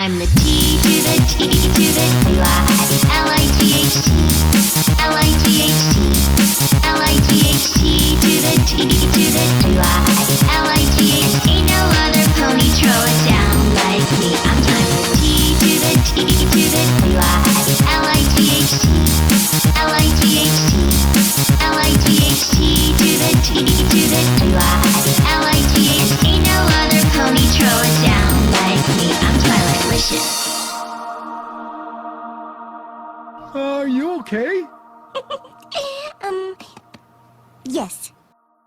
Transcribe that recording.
I'm the T to the T to the T-I-L-I-G-H-T, L-I-G-H-T, L-I-G-H-T to the T to the T-I-L-I-G-H. Ain't no other pony throwing down like me. I'm the T to the T to the T-I-L-I-G-H-T, L-I-G-H-T, L-I-G-H-T to the T to the T-I-L-I-G-H. Ain't no other pony throwing down like me. I'm Twilighticious. Are you okay? Yes.